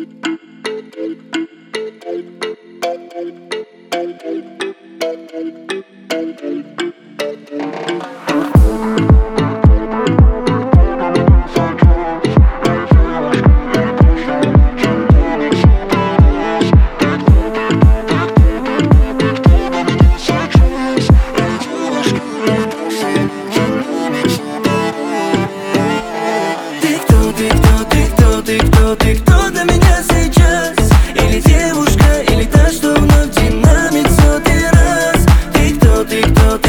Ты кто для меня сейчас? Или девушка, или та, что вновь динамит сотый раз? Ты кто для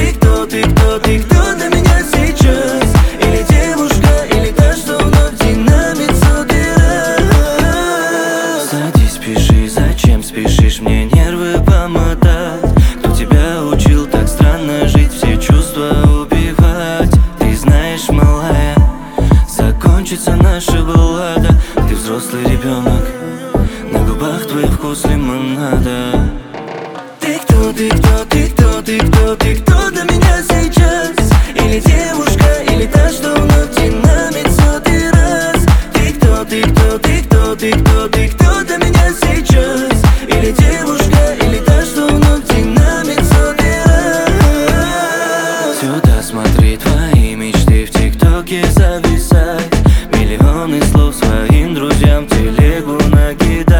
меня сейчас? Или девушка, или та, что вновь динамит сотый раз? Садись, пиши, зачем спешишь мне нервы помотать? Кто тебя учил так странно жить, все чувства убивать? Ты знаешь, малая, закончится наша баллада. Ты взрослый ребенок, на губах твой вкус лимонада. Ты кто для меня сейчас? Или девушка, или та, что вновь динамит сотый раз? Ты кто для меня сейчас? Или девушка, или та, что вновь динамит сотый раз? Сюда смотри, твои мечты в ТикТоке зависать. Миллионы слов своим друзьям телегу накидать.